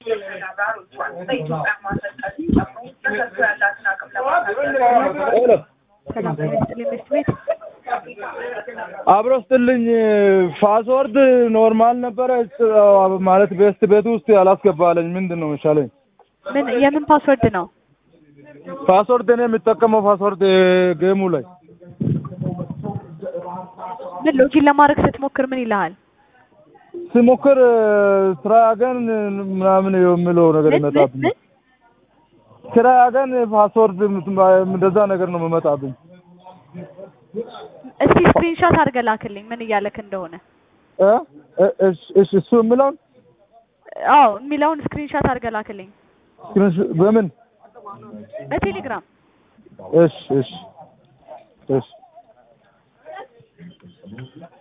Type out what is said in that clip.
አብሮስትልኝ ፓስወርድ ኖርማል ነበር ማለት ቤስት ቤት ውስጥ ያላስገባለኝ ምንድነው መሻለኝ? ምን የምን ፓስወርድ ነው? ፓስወርድ እኔ የምጠቀመው ፓስወርድ ጌሙ ላይ ምን ሎጊን ለማድረግ ስትሞክር ምን ይልሃል? ስሞክር ስራገን ምናምን የሚለው ነገር ይመጣብኝ። ስራገን ፓስወርድ እንደዛ ነገር ነው የሚመጣብኝ። እስቲ ስክሪንሾት አድርገህ ላክልኝ ምን እያለክ እንደሆነ። እሱ የሚለውን አዎ የሚለውን ስክሪንሾት አድርገህ ላክልኝ። በምን? በቴሌግራም። እሺ